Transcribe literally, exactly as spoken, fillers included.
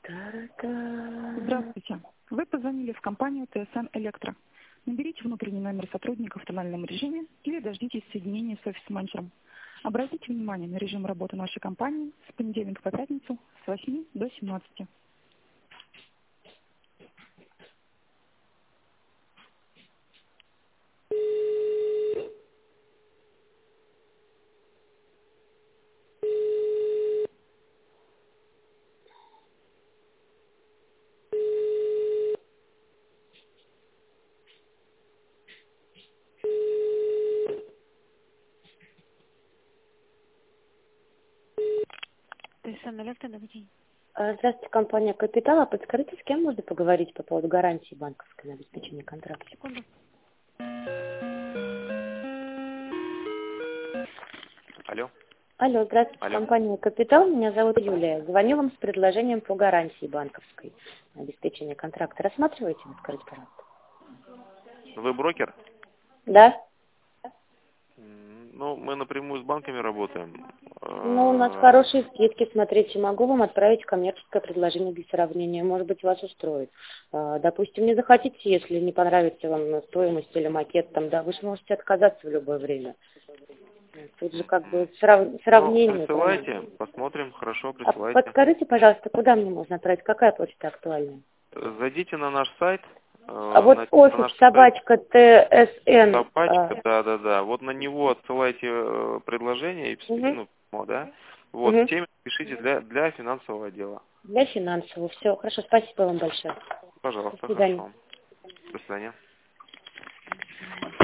Та-та-та. Здравствуйте. Вы позвонили в компанию ТСН Электро. Наберите внутренний номер сотрудника в тональном режиме или дождитесь соединения с офис-менеджером. Обратите внимание на режим работы нашей компании с понедельника по пятницу с восьми до семнадцати. ТСН Электро, добрый день. А, Здравствуйте, компания «Капитал». А подскажите, с кем можно поговорить по поводу гарантии банковской на обеспечение контракта? Секунду. Алло. Алло, здравствуйте, Алло. компания «Капитал». Меня зовут Юлия. Звоню вам с предложением по гарантии банковской на обеспечение контракта. Рассматриваете? Вы скажите, пожалуйста. Вы брокер? Да? М, Ну, мы напрямую с банками работаем. Ну, у нас Э, хорошие скидки. Смотрите, могу вам отправить коммерческое предложение для сравнения. Может быть, вас устроит. А, Допустим, не захотите, если не понравится вам стоимость или макет, там, да, вы же можете отказаться в любое время. Тут же как бы срав- Ну, сравнение. правильно? присылайте, посмотрим, хорошо, А присылайте. подскажите, пожалуйста, куда мне можно отправить? Какая почта актуальная? Э, Зайдите на наш сайт, э, А вот на, на офис наш сайт собачка ТСН. собачка, да-да-да, вот на него отсылайте э, предложение, и пис- Угу, ну, письмо, да, вот, в угу. теме пишите для, для финансового отдела. Для финансового. Все, хорошо, спасибо вам большое. До Пожалуйста, свидания. хорошо. До свидания.